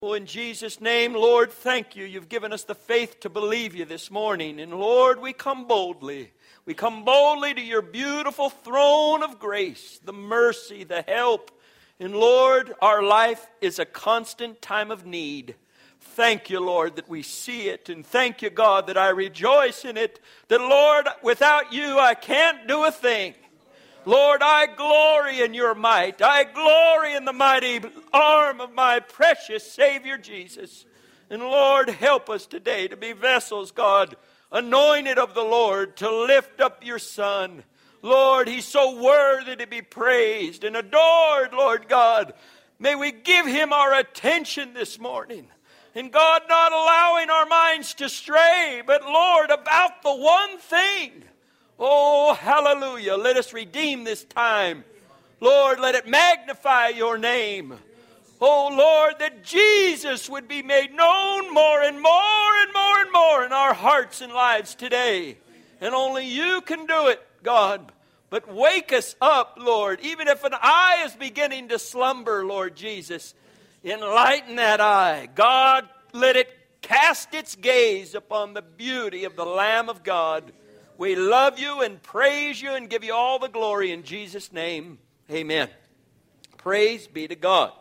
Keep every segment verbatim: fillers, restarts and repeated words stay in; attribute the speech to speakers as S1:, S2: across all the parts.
S1: Oh, in Jesus' name, Lord, thank you. You've given us the faith to believe you this morning. And Lord, we come boldly. We come boldly to your beautiful throne of grace, the mercy, the help. And Lord, our life is a constant time of need. Thank you, Lord, that we see it. And thank you, God, that I rejoice in it. That, Lord, without you, I can't do a thing. Lord, I glory in your might. I glory in the mighty arm of my precious Savior Jesus. And Lord, help us today to be vessels, God, anointed of the Lord, to lift up your Son. Lord, he's so worthy to be praised and adored, Lord God. May we give him our attention this morning. And God, not allowing our minds to stray, but Lord, about the one thing. Oh, hallelujah. Let us redeem this time. Lord, let it magnify your name. Oh, Lord, that Jesus would be made known more and more and more and more in our hearts and lives today. And only you can do it, God. But wake us up, Lord. Even if an eye is beginning to slumber, Lord Jesus, enlighten that eye. God, let it cast its gaze upon the beauty of the Lamb of God. We love you and praise you and give you all the glory in Jesus' name. Amen. Praise be to God.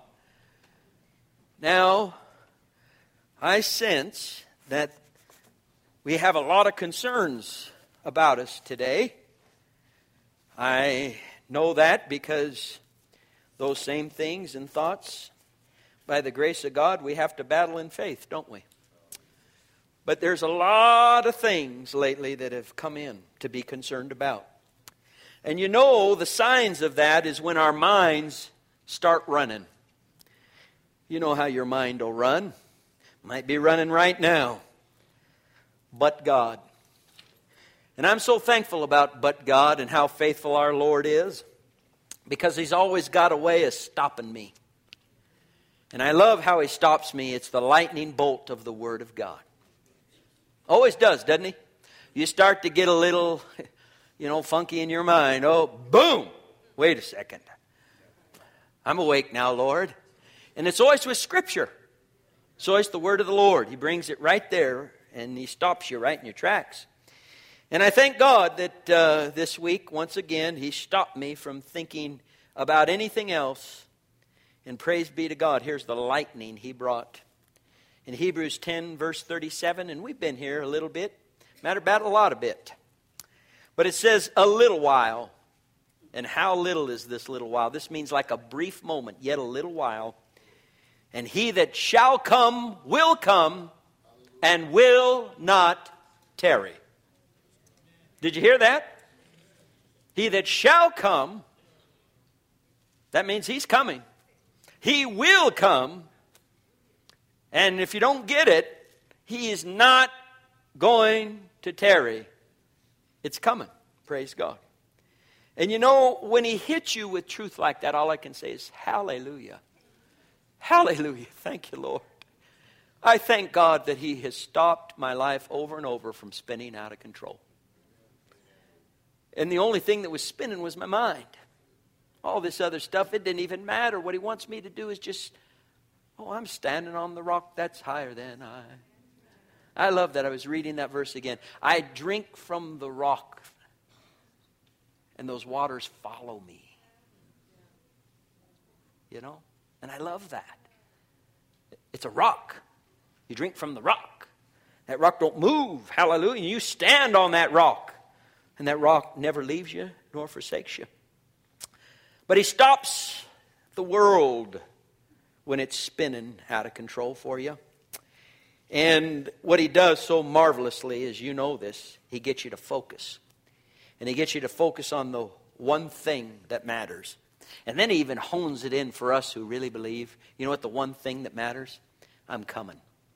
S1: Now, I sense that we have a lot of concerns about us today. I know that because those same things and thoughts, by the grace of God, we have to battle in faith, don't we? But there's a lot of things lately that have come in to be concerned about. And you know, the signs of that is when our minds start running. You know how your mind will run. Might be running right now. But God. And I'm so thankful about but God and how faithful our Lord is, because he's always got a way of stopping me. And I love how he stops me. It's the lightning bolt of the Word of God. Always does, doesn't he? You start to get a little, you know, funky in your mind. Oh, boom! Wait a second. I'm awake now, Lord. And it's always with Scripture. It's always the Word of the Lord. He brings it right there, and he stops you right in your tracks. And I thank God that uh, this week, once again, he stopped me from thinking about anything else. And praise be to God, here's the lightning he brought. In Hebrews ten, verse thirty-seven, and we've been here a little bit, matter about a lot of bit. But it says, a little while. And how little is this little while? This means like a brief moment, yet a little while. And he that shall come will come and will not tarry. Did you hear that? He that shall come, that means he's coming. He will come. And if you don't get it, he is not going to tarry. It's coming. Praise God. And you know, when he hits you with truth like that, all I can say is hallelujah. Hallelujah. Thank you, Lord. I thank God that he has stopped my life over and over from spinning out of control. And the only thing that was spinning was my mind. All this other stuff, it didn't even matter. What he wants me to do is just, oh, I'm standing on the rock that's higher than I. I love that. I was reading that verse again. I drink from the rock, and those waters follow me. You know? And I love that. It's a rock. You drink from the rock. That rock don't move. Hallelujah. You stand on that rock. And that rock never leaves you nor forsakes you. But he stops the world when it's spinning out of control for you. And what he does so marvelously is, you know this, he gets you to focus. And he gets you to focus on the one thing that matters. And then he even hones it in for us who really believe. You know what the one thing that matters? I'm coming.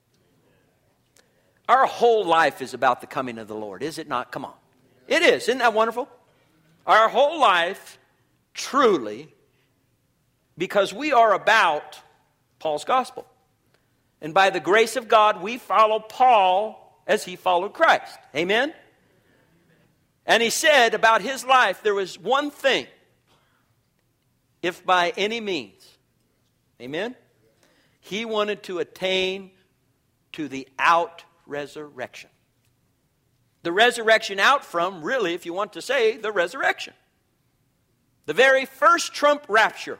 S1: Our whole life is about the coming of the Lord, is it not? Come on. It is. Isn't that wonderful? Our whole life, truly, because we are about Paul's gospel. And by the grace of God, we follow Paul as he followed Christ. Amen? And he said about his life, there was one thing, if by any means. Amen? He wanted to attain to the out resurrection. The resurrection out from, really, if you want to say, the resurrection. The very first trump rapture.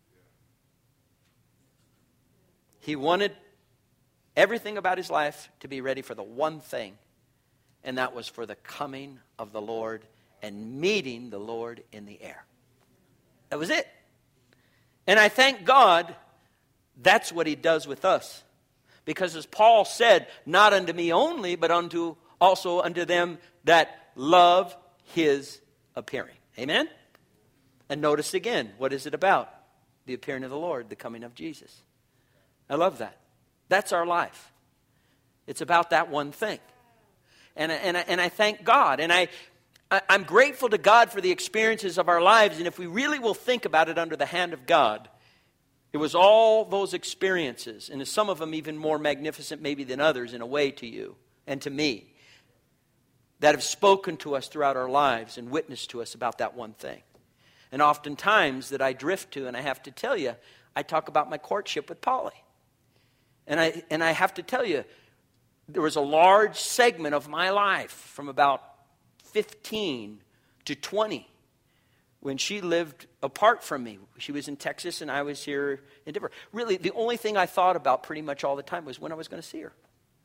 S1: He wanted everything about his life to be ready for the one thing, and that was for the coming of the Lord and meeting the Lord in the air. That was it. And I thank God that's what he does with us. Because as Paul said, not unto me only, but unto also unto them that love his appearing. Amen? And notice again, what is it about? The appearing of the Lord, the coming of Jesus. I love that. That's our life. It's about that one thing. And, and, and I thank God. And I, I, I'm grateful to God for the experiences of our lives. And if we really will think about it under the hand of God, it was all those experiences, and some of them even more magnificent maybe than others in a way to you and to me, that have spoken to us throughout our lives and witnessed to us about that one thing. And oftentimes that I drift to, and I have to tell you, I talk about my courtship with Polly. And I and I have to tell you, there was a large segment of my life from about fifteen to twenty when she lived apart from me. She was in Texas and I was here in Denver. Really, the only thing I thought about pretty much all the time was when I was going to see her.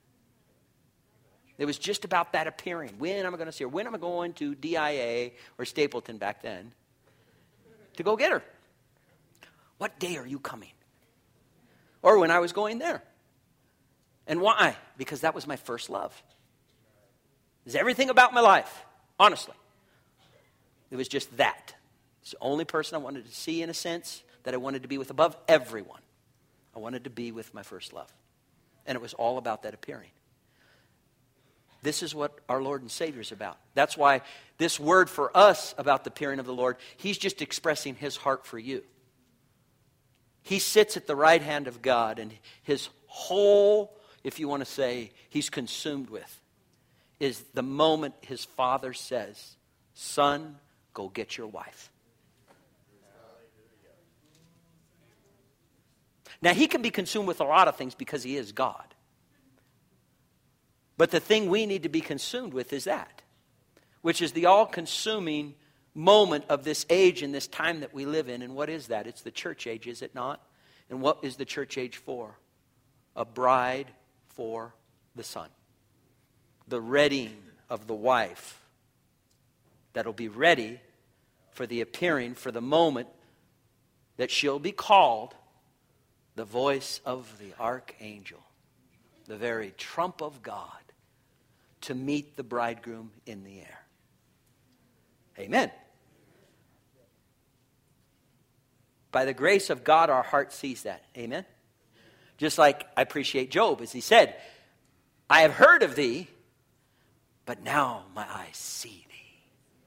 S1: It was just about that appearing. When am I going to see her? When am I going to D I A or Stapleton back then to go get her? What day are you coming? Or when I was going there. And why? Because that was my first love. It was everything about my life, honestly. It was just that. It's the only person I wanted to see, in a sense, that I wanted to be with above everyone. I wanted to be with my first love. And it was all about that appearing. This is what our Lord and Savior is about. That's why this word for us about the appearing of the Lord, he's just expressing his heart for you. He sits at the right hand of God, and his whole, if you want to say, he's consumed with, is the moment his Father says, son, go get your wife. Now, he can be consumed with a lot of things because he is God. But the thing we need to be consumed with is that, which is the all-consuming moment of this age and this time that we live in. And what is that? It's the church age, is it not? And what is the church age for? A bride for the son. The readying of the wife that'll be ready for the appearing, for the moment that she'll be called the voice of the archangel, the very trump of God, to meet the bridegroom in the air. Amen. By the grace of God, our heart sees that. Amen. Just like I appreciate Job, as he said, I have heard of thee, but now my eyes see thee.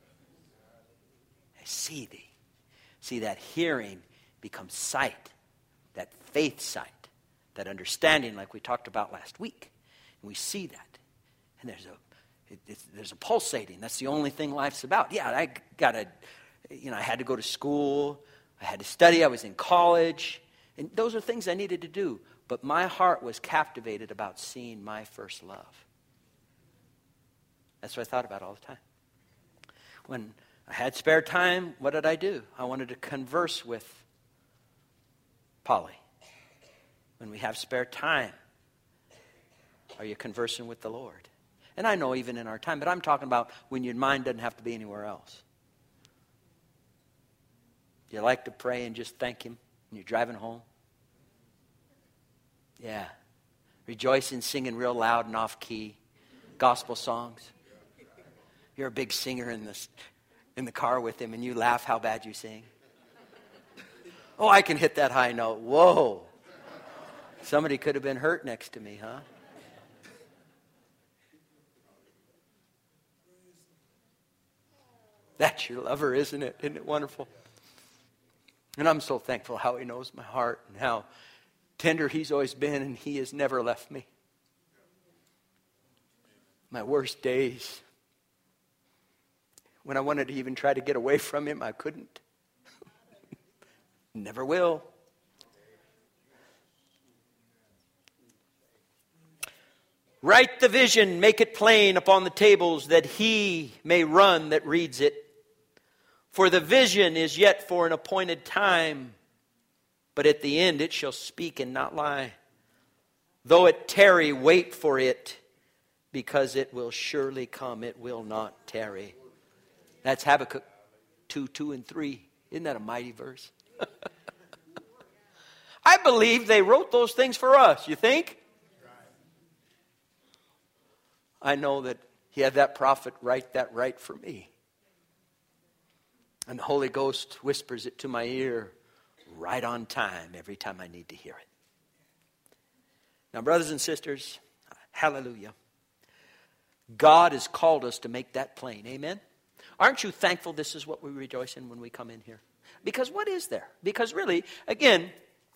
S1: I see thee. See, that hearing becomes sight, that faith sight, that understanding like we talked about last week. And we see that. And there's a, it, it's, there's a pulsating. That's the only thing life's about. Yeah, I got to, you know, I had to go to school. I had to study. I was in college. And those are things I needed to do. But my heart was captivated about seeing my first love. That's what I thought about all the time. When I had spare time, what did I do? I wanted to converse with Polly. When we have spare time, are you conversing with the Lord? And I know even in our time, but I'm talking about when your mind doesn't have to be anywhere else. Do you like to pray and just thank him when you're driving home? Yeah. Rejoicing, singing real loud and off key. Gospel songs. You're a big singer in the, in the car with him and you laugh how bad you sing. Oh, I can hit that high note. Whoa. Somebody could have been hurt next to me, huh? That's your lover, isn't it? Isn't it wonderful? And I'm so thankful how he knows my heart and how tender he's always been, and he has never left me. My worst days, when I wanted to even try to get away from him, I couldn't. Never will. Write the vision, make it plain upon the tables, that he may run that reads it. For the vision is yet for an appointed time, but at the end it shall speak and not lie. Though it tarry, wait for it, because it will surely come. It will not tarry. That's Habakkuk two, two, and three. Isn't that a mighty verse? I believe they wrote those things for us. You think? I know that he had that prophet write that right for me. And the Holy Ghost whispers it to my ear right on time every time I need to hear it. Now, brothers and sisters, hallelujah. God has called us to make that plain. Amen? Aren't you thankful this is what we rejoice in when we come in here? Because what is there? Because really, again,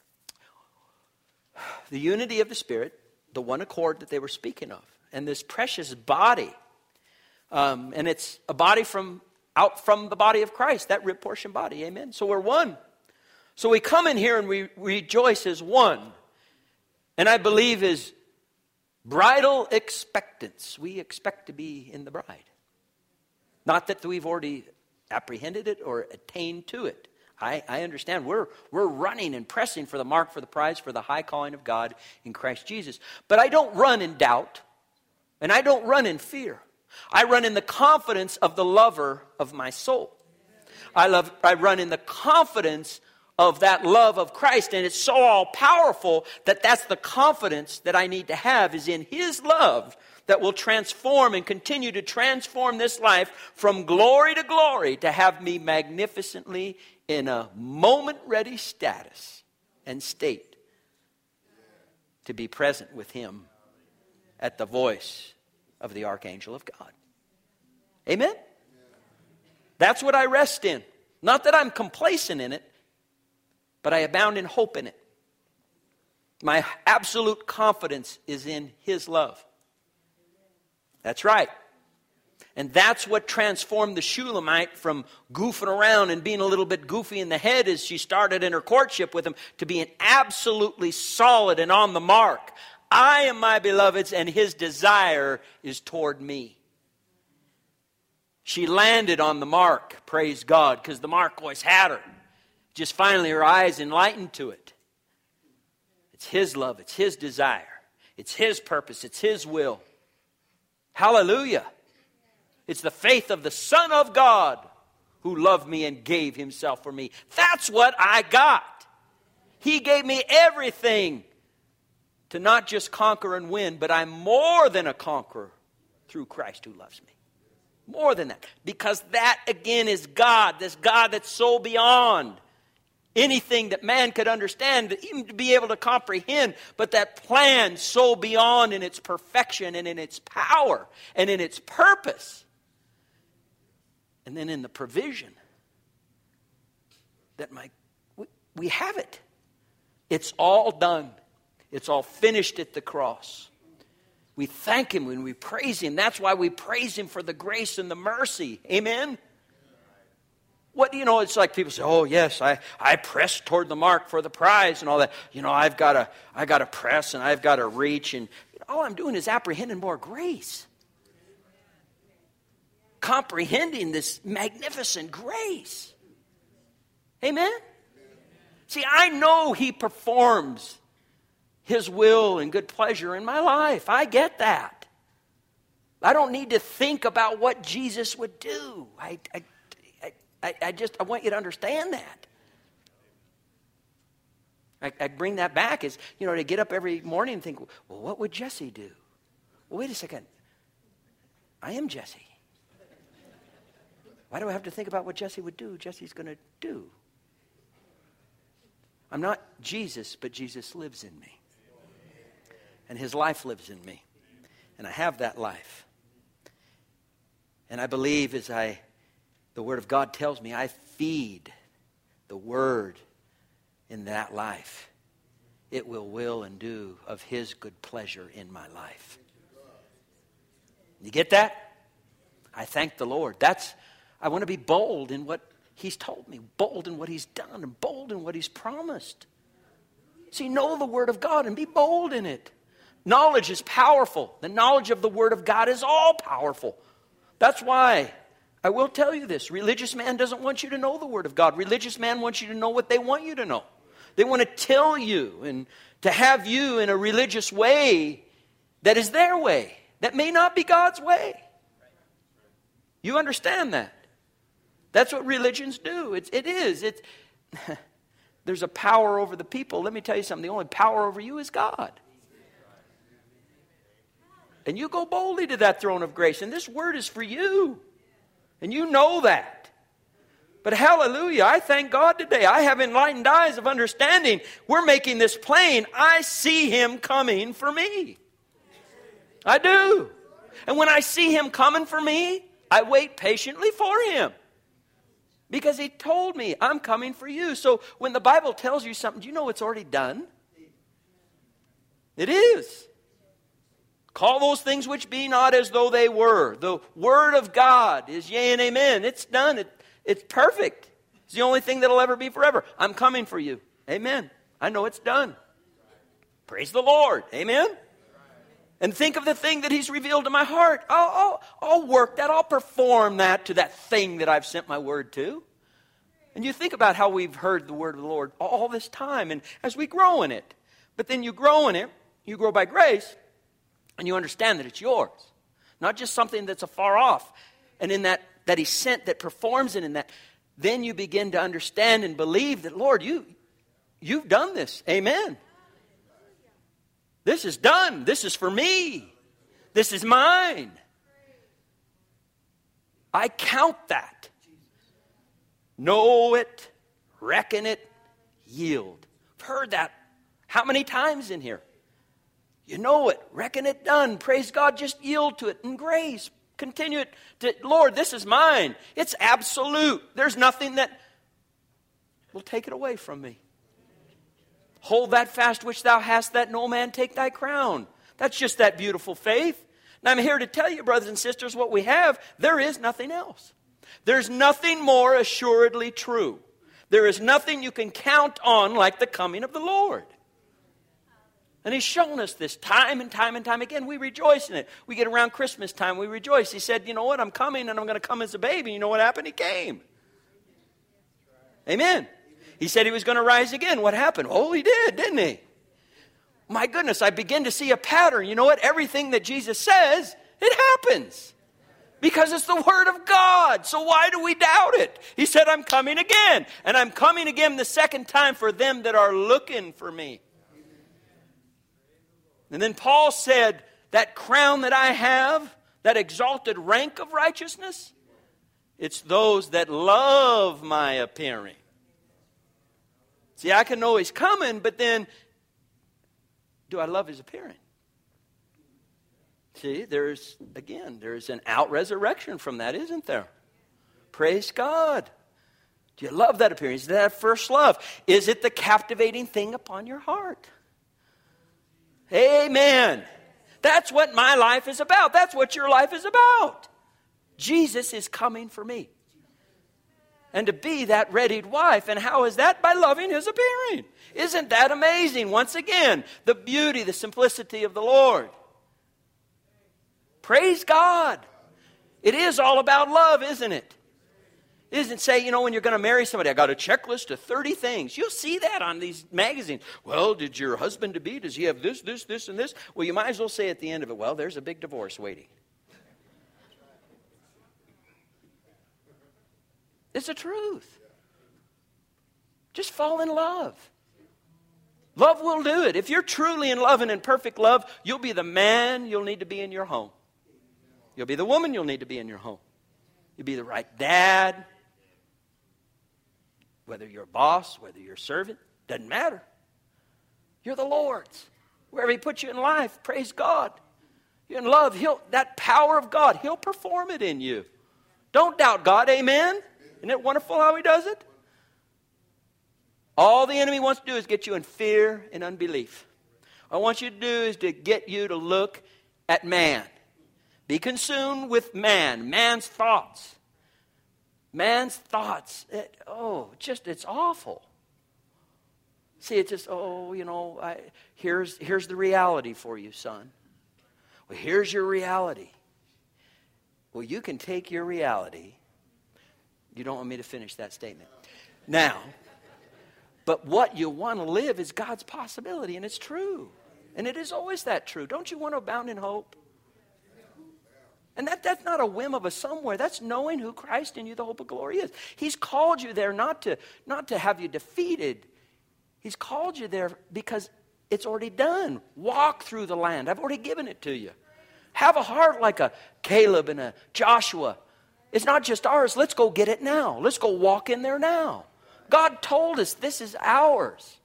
S1: the unity of the Spirit, the one accord that they were speaking of, and this precious body, um, and it's a body from out from the body of Christ, that rib portion body, amen? So we're one. So we come in here and we rejoice as one. And I believe is bridal expectance. We expect to be in the bride. Not that we've already apprehended it or attained to it. I, I understand we're, we're running and pressing for the mark for the prize for the high calling of God in Christ Jesus. But I don't run in doubt. And I don't run in fear. I run in the confidence of the lover of my soul. I love. I run in the confidence of that love of Christ. And it's so all-powerful that that's the confidence that I need to have is in His love that will transform and continue to transform this life from glory to glory to have me magnificently in a moment-ready status and state to be present with Him at the voice of the archangel of God. Amen? That's what I rest in. Not that I'm complacent in it, but I abound in hope in it. My absolute confidence is in His love. That's right. And that's what transformed the Shulamite from goofing around and being a little bit goofy in the head as she started in her courtship with him to being absolutely solid and on the mark. I am my beloved's, and his desire is toward me. She landed on the mark, praise God, because the mark always had her. Just finally her eyes enlightened to it. It's His love, it's His desire, it's His purpose, it's His will. Hallelujah. It's the faith of the Son of God who loved me and gave Himself for me. That's what I got. He gave me everything to not just conquer and win, but I'm more than a conqueror through Christ who loves me. More than that. Because that again is God. This God that's so beyond anything that man could understand, even to be able to comprehend. But that plan so beyond in its perfection and in its power and in its purpose. And then in the provision that my we, we have it. It's all done. It's all finished at the cross. We thank Him when we praise Him. That's why we praise Him for the grace and the mercy. Amen? What, you know, it's like people say, oh, yes, I, I press toward the mark for the prize and all that. You know, I've got to I got to press and I've got to reach. And all I'm doing is apprehending more grace. Comprehending this magnificent grace. Amen? See, I know He performs His will and good pleasure in my life. I get that. I don't need to think about what Jesus would do. I, I, I, I just, I want you to understand that. I, I bring that back as, you know, to get up every morning and think, well, what would Jesse do? Well, wait a second. I am Jesse. Why do I have to think about what Jesse would do? Jesse's going to do. I'm not Jesus, but Jesus lives in me. And His life lives in me. And I have that life. And I believe as I, the Word of God tells me, I feed the Word in that life. It will will and do of His good pleasure in my life. You get that? I thank the Lord. That's, I want to be bold in what He's told me. Bold in what He's done. And bold in what He's promised. See, know the Word of God and be bold in it. Knowledge is powerful. The knowledge of the Word of God is all powerful. That's why I will tell you this. Religious man doesn't want you to know the Word of God. Religious man wants you to know what they want you to know. They want to tell you and to have you in a religious way that is their way, that may not be God's way. You understand that? That's what religions do. It's, it is. It's, there's a power over the people. Let me tell you something. The only power over you is God. And you go boldly to that throne of grace. And this word is for you. And you know that. But hallelujah, I thank God today. I have enlightened eyes of understanding. We're making this plain. I see Him coming for me. I do. And when I see Him coming for me, I wait patiently for Him. Because He told me, I'm coming for you. So when the Bible tells you something, do you know it's already done? It is. Call those things which be not as though they were. The Word of God is yea and amen. It's done. It, it's perfect. It's the only thing that'll ever be forever. I'm coming for you. Amen. I know it's done. Praise the Lord. Amen. And think of the thing that He's revealed to my heart. I'll, I'll, I'll work that. I'll perform that to that thing that I've sent my word to. And you think about how we've heard the word of the Lord all this time. And as we grow in it. But then you grow in it. You grow by grace. And you understand that it's yours. Not just something that's afar off. And in that, that He sent, that performs it in that. Then you begin to understand and believe that, Lord, you, you've done this. Amen. This is done. This is for me. This is mine. I count that. Know it. Reckon it. Yield. I've heard that how many times in here? You know it. Reckon it done. Praise God. Just yield to it in grace. Continue it to, Lord, this is mine. It's absolute. There's nothing that will take it away from me. Hold that fast which thou hast, that no man take thy crown. That's just that beautiful faith. And I'm here to tell you, brothers and sisters, what we have, there is nothing else. There's nothing more assuredly true. There is nothing you can count on like the coming of the Lord. And He's shown us this time and time and time again. We rejoice in it. We get around Christmas time, we rejoice. He said, you know what, I'm coming and I'm going to come as a baby. You know what happened? He came. Amen. He said He was going to rise again. What happened? Oh, He did, didn't He? My goodness, I begin to see a pattern. You know what? Everything that Jesus says, it happens. Because it's the Word of God. So why do we doubt it? He said, I'm coming again. And I'm coming again the second time for them that are looking for me. And then Paul said, that crown that I have, that exalted rank of righteousness, it's those that love my appearing. See, I can know He's coming, but then, do I love His appearing? See, there's, again, there's an out-resurrection from that, isn't there? Praise God. Do you love that appearing? Is that first love? Is it the captivating thing upon your heart? Amen. That's what my life is about. That's what your life is about. Jesus is coming for me. And to be that readied wife. And how is that? By loving His appearing. Isn't that amazing? Once again, the beauty, the simplicity of the Lord. Praise God. It is all about love, isn't it? It isn't say, you know, when you're going to marry somebody, I got a checklist of thirty things. You'll see that on these magazines. Well, did your husband-to-be, does he have this, this, this, and this? Well, you might as well say at the end of it, well, there's a big divorce waiting. It's the truth. Just fall in love. Love will do it. If you're truly in love and in perfect love, you'll be the man you'll need to be in your home. You'll be the woman you'll need to be in your home. You'll be the right dad. Whether you're a boss, whether you're a servant, doesn't matter. You're the Lord's. Wherever He puts you in life, praise God. You're in love. He'll, that power of God, He'll perform it in you. Don't doubt God. Amen? Isn't it wonderful how He does it? All the enemy wants to do is get you in fear and unbelief. What I want you to do is to get you to look at man. Be consumed with man, man's thoughts. Man's thoughts. It, oh, just, it's awful. See, it's just, oh, you know, I, here's, here's the reality for you, son. Well, here's your reality. Well, you can take your reality. You don't want me to finish that statement. Now, but what you want to live is God's possibility, and it's true. And it is always that true. Don't you want to abound in hope? And that, that's not a whim of a somewhere. That's knowing who Christ in you, the hope of glory, is. He's called you there not to, not to have you defeated. He's called you there because it's already done. Walk through the land. I've already given it to you. Have a heart like a Caleb and a Joshua. It's not just ours. Let's go get it now. Let's go walk in there now. God told us this is ours.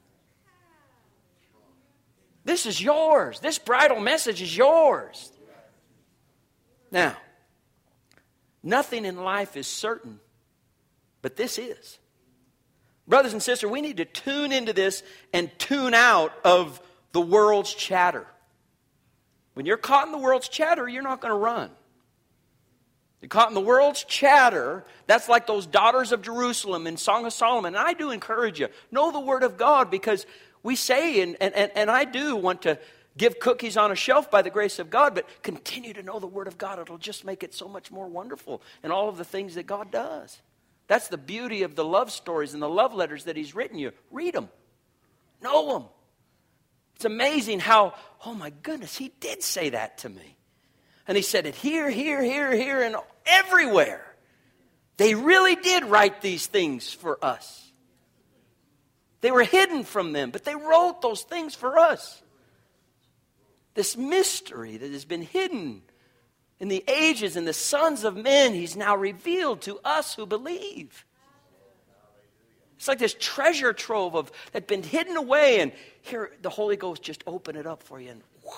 S1: This is yours. This bridal message is yours. Now, nothing in life is certain, but this is. Brothers and sisters, we need to tune into this and tune out of the world's chatter. When you're caught in the world's chatter, you're not going to run. You're caught in the world's chatter. That's like those daughters of Jerusalem in Song of Solomon. And I do encourage you, know the Word of God, because we say, and, and, and I do want to give cookies on a shelf by the grace of God, but continue to know the Word of God. It'll just make it so much more wonderful in all of the things that God does. That's the beauty of the love stories and the love letters that He's written you. Read them. Know them. It's amazing how, oh my goodness, He did say that to me. And He said it here, here, here, here, and everywhere. They really did write these things for us. They were hidden from them, but they wrote those things for us. This mystery that has been hidden in the ages and the sons of men, He's now revealed to us who believe. It's like this treasure trove of that's been hidden away, and here the Holy Ghost just opened it up for you, and wow,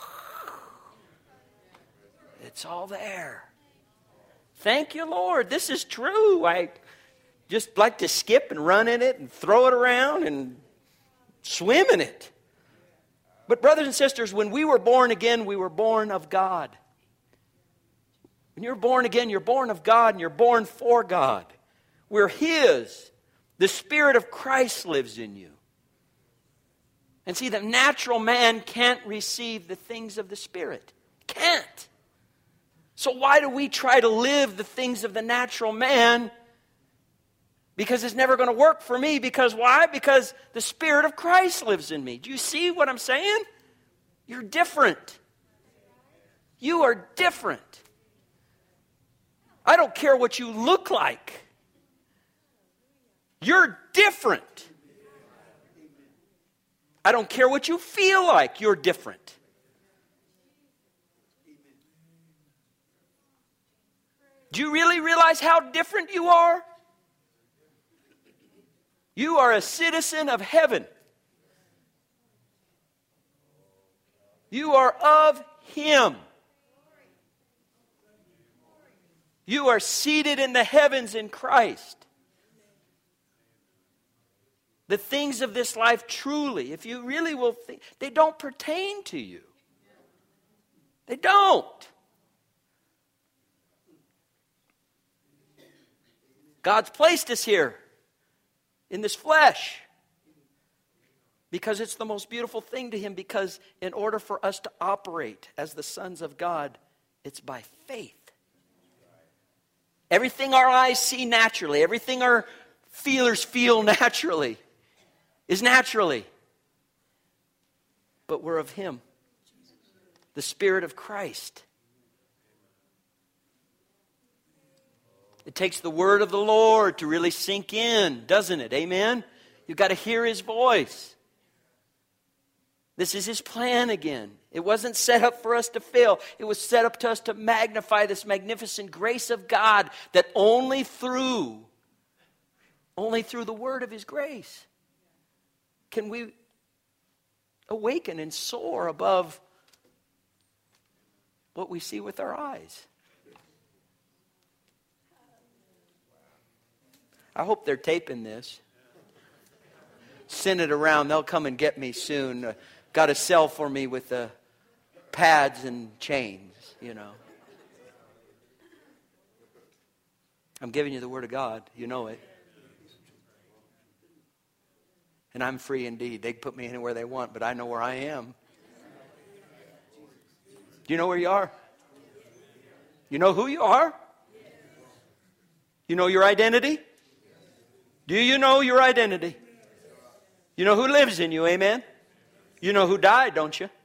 S1: it's all there. Thank you, Lord. This is true. I just like to skip and run in it and throw it around and swim in it. But brothers and sisters, when we were born again, we were born of God. When you're born again, you're born of God and you're born for God. We're His. The Spirit of Christ lives in you. And see, the natural man can't receive the things of the Spirit. Can't. So why do we try to live the things of the natural man? Because it's never going to work for me. Because why? Because the Spirit of Christ lives in me. Do you see what I'm saying? You're different. You are different. I don't care what you look like. You're different. I don't care what you feel like. You're different. Do you really realize how different you are? You are a citizen of heaven. You are of Him. You are seated in the heavens in Christ. The things of this life truly, if you really will think, they don't pertain to you. They don't. God's placed us here in this flesh because it's the most beautiful thing to Him, because in order for us to operate as the sons of God, it's by faith. Everything our eyes see naturally, everything our feelers feel naturally, is naturally. But we're of Him. The Spirit of Christ. It takes the word of the Lord to really sink in, doesn't it? Amen? You've got to hear His voice. This is His plan again. It wasn't set up for us to fail. It was set up to us to magnify this magnificent grace of God that only through, only through the word of His grace can we awaken and soar above what we see with our eyes. I hope they're taping this. Send it around. They'll come and get me soon. Uh, got a cell for me with the pads and chains, you know. I'm giving you the Word of God. You know it. And I'm free indeed. They can put me anywhere they want, but I know where I am. Do you know where you are? You know who you are? You know your identity? Do you know your identity? You know who lives in you, amen? You know who died, don't you?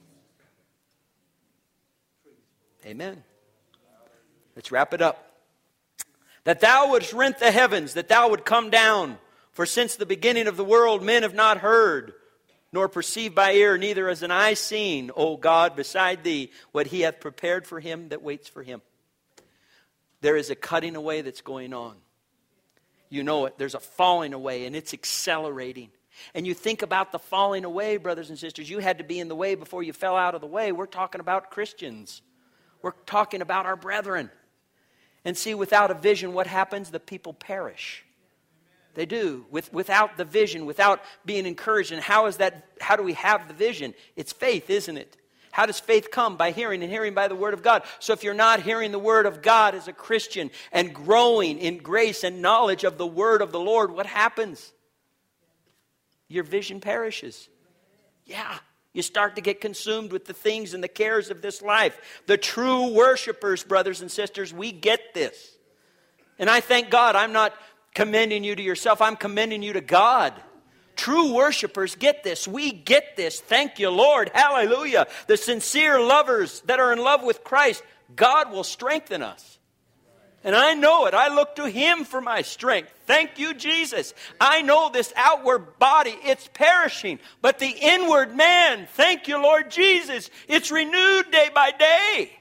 S1: Amen. Let's wrap it up. That thou wouldst rent the heavens, that thou would come down. For since the beginning of the world, men have not heard, nor perceived by ear, neither has an eye seen, O God, beside thee, what he hath prepared for him that waits for him. There is a cutting away that's going on. You know it. There's a falling away, and it's accelerating. And you think about the falling away, brothers and sisters. You had to be in the way before you fell out of the way. We're talking about Christians. We're talking about our brethren. And see, without a vision, what happens? The people perish. They do. With, without the vision, without being encouraged. And how is that? How do we have the vision? It's faith, isn't it? How does faith come? By hearing, and hearing by the Word of God. So if you're not hearing the Word of God as a Christian and growing in grace and knowledge of the Word of the Lord, what happens? Your vision perishes. Yeah. You start to get consumed with the things and the cares of this life. The true worshipers, brothers and sisters, we get this. And I thank God. I'm not commending you to yourself. I'm commending you to God. True worshipers get this. We get this. Thank you, Lord. Hallelujah. The sincere lovers that are in love with Christ, God will strengthen us. And I know it. I look to Him for my strength. Thank you, Jesus. I know this outward body, it's perishing. But the inward man, thank you, Lord Jesus, it's renewed day by day.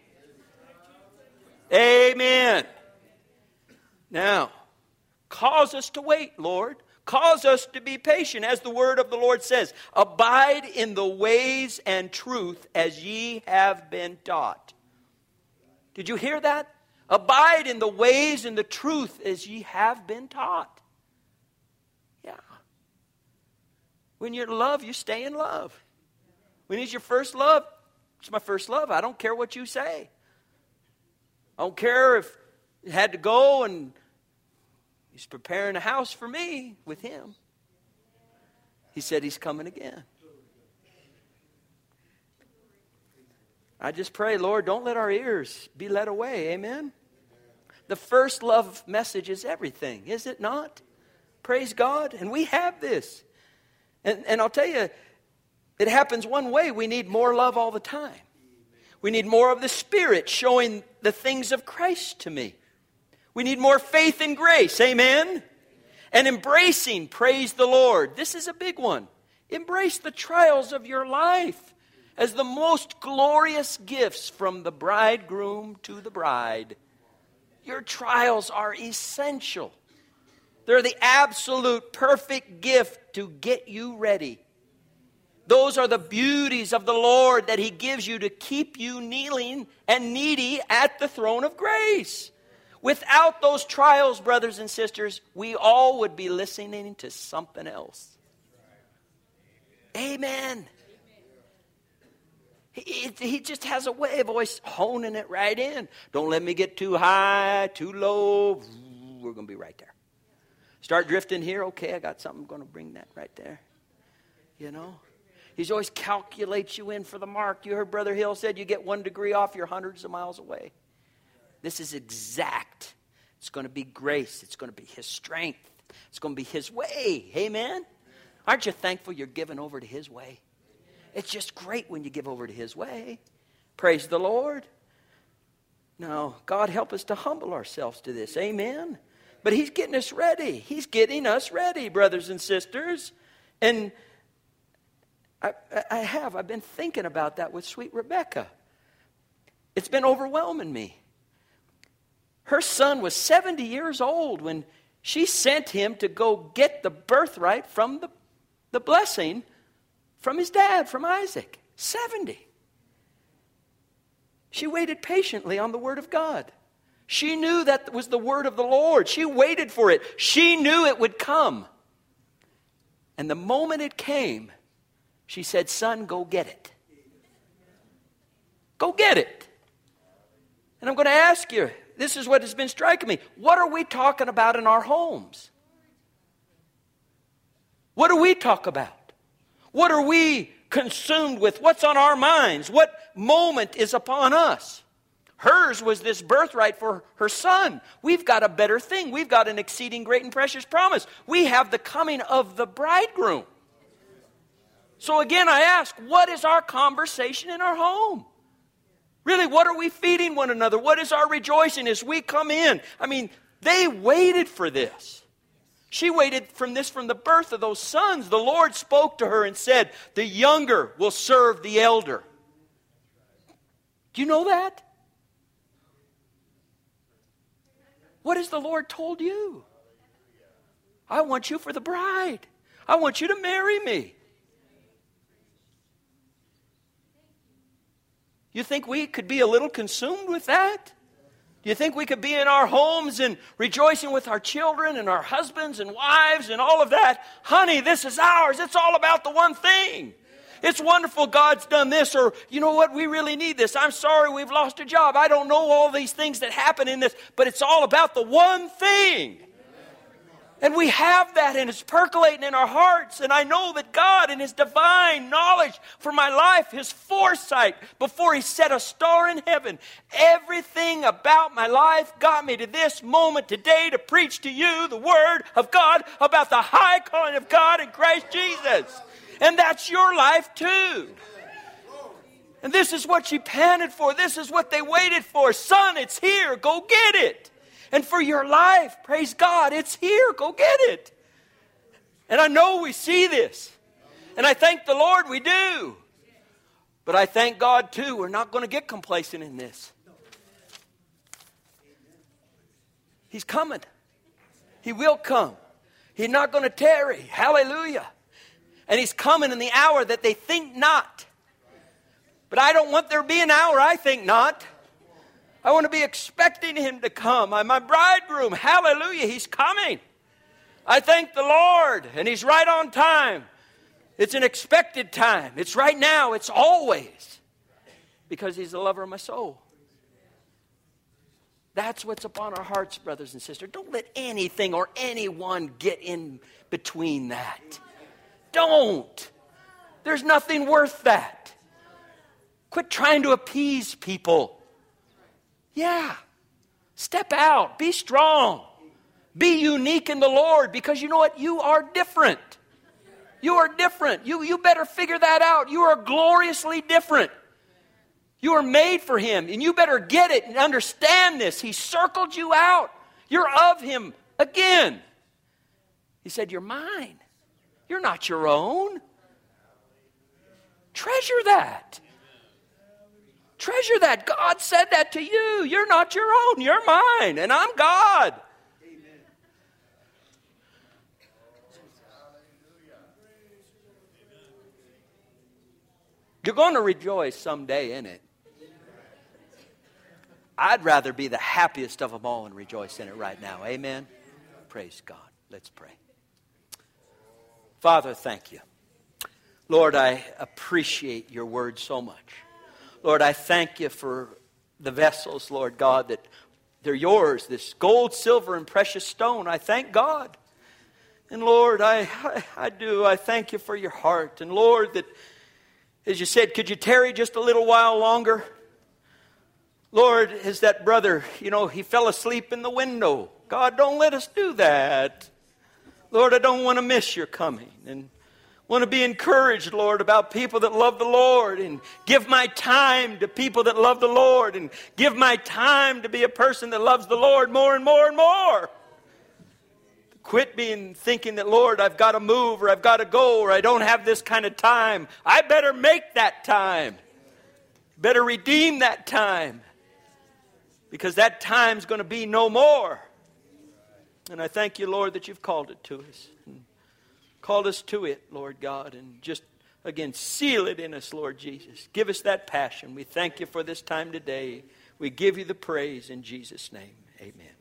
S1: Amen. Now, cause us to wait, Lord. Cause us to be patient, as the word of the Lord says. Abide in the ways and truth as ye have been taught. Did you hear that? Abide in the ways and the truth as ye have been taught. Yeah. When you're in love, you stay in love. When it's your first love, it's my first love. I don't care what you say. I don't care if it had to go and He's preparing a house for me with Him. He said He's coming again. I just pray, Lord, don't let our ears be led away. Amen. The first love message is everything, is it not? Praise God. And we have this. And, and I'll tell you, it happens one way. We need more love all the time. We need more of the Spirit showing the things of Christ to me. We need more faith and grace. Amen. And embracing, praise the Lord. This is a big one. Embrace the trials of your life as the most glorious gifts from the bridegroom to the bride. Your trials are essential. They're the absolute perfect gift to get you ready. Those are the beauties of the Lord that He gives you to keep you kneeling and needy at the throne of grace. Without those trials, brothers and sisters, we all would be listening to something else. Amen. He, he just has a way of always honing it right in. Don't let me get too high, too low. We're going to be right there. Start drifting here. Okay, I got something. I'm going to bring that right there. You know? He's always calculates you in for the mark. You heard Brother Hill said you get one degree off, you're hundreds of miles away. This is exact. It's going to be grace. It's going to be His strength. It's going to be His way. Amen? Aren't you thankful you're giving over to His way? It's just great when you give over to His way. Praise the Lord. Now, God help us to humble ourselves to this. Amen? But He's getting us ready. He's getting us ready, brothers and sisters. And I, I have. I've been thinking about that with sweet Rebecca. It's been overwhelming me. Her son was seventy years old when she sent him to go get the birthright from the, the blessing from his dad, from Isaac. seventy. She waited patiently on the word of God. She knew that was the word of the Lord. She waited for it. She knew it would come. And the moment it came, she said, son, go get it. Go get it. And I'm going to ask you, this is what has been striking me. What are we talking about in our homes? What do we talk about? What are we consumed with? What's on our minds? What moment is upon us? Hers was this birthright for her son. We've got a better thing. We've got an exceeding great and precious promise. We have the coming of the bridegroom. So again, I ask, what is our conversation in our home? Really, what are we feeding one another? What is our rejoicing as we come in? I mean, they waited for this. She waited from this from the birth of those sons. The Lord spoke to her and said, the younger will serve the elder. Do you know that? What has the Lord told you? I want you for the bride. I want you to marry me. You think we could be a little consumed with that? Do you think we could be in our homes and rejoicing with our children and our husbands and wives and all of that? Honey, this is ours. It's all about the one thing. It's wonderful God's done this, or you know what, we really need this. I'm sorry we've lost a job. I don't know all these things that happen in this, but it's all about the one thing. And we have that, and it's percolating in our hearts. And I know that God, in His divine knowledge for my life, His foresight, before He set a star in heaven, everything about my life got me to this moment today to preach to you the Word of God about the high calling of God in Christ Jesus. And that's your life too. And this is what she panted for. This is what they waited for. Son, it's here. Go get it. And for your life, praise God, it's here. Go get it. And I know we see this. And I thank the Lord we do. But I thank God too, we're not going to get complacent in this. He's coming. He will come. He's not going to tarry. Hallelujah. And He's coming in the hour that they think not. But I don't want there to be an hour I think not. I want to be expecting Him to come. I'm my bridegroom. Hallelujah. He's coming. I thank the Lord. And He's right on time. It's an expected time. It's right now. It's always. Because He's the lover of my soul. That's what's upon our hearts, brothers and sisters. Don't let anything or anyone get in between that. Don't. There's nothing worth that. Quit trying to appease people. Yeah. Step out. Be strong. Be unique in the Lord, because you know what? You are different. You are different. You, you better figure that out. You are gloriously different. You are made for Him, and you better get it and understand this. He circled you out. You're of Him again. He said, you're mine. You're not your own. Treasure that. Treasure that. God said that to you. You're not your own. You're mine. And I'm God. Amen. You're going to rejoice someday in it. I'd rather be the happiest of them all and rejoice in it right now. Amen. Praise God. Let's pray. Father, thank you. Lord, I appreciate your word so much. Lord, I thank you for the vessels, Lord God, that they're yours, this gold, silver, and precious stone. I thank God. And Lord, I, I, I do. I thank you for your heart. And Lord, that, as you said, could you tarry just a little while longer? Lord, as that brother, you know, he fell asleep in the window. God, don't let us do that. Lord, I don't want to miss your coming. And want to be encouraged, Lord, about people that love the Lord, and give my time to people that love the Lord, and give my time to be a person that loves the Lord more and more and more. Quit being thinking that, Lord, I've got to move, or I've got to go, or I don't have this kind of time. I better make that time. Better redeem that time, because that time's going to be no more. And I thank you, Lord, that you've called it to us. Called us to it, Lord God, and just, again, seal it in us, Lord Jesus. Give us that passion. We thank you for this time today. We give you the praise in Jesus' name. Amen.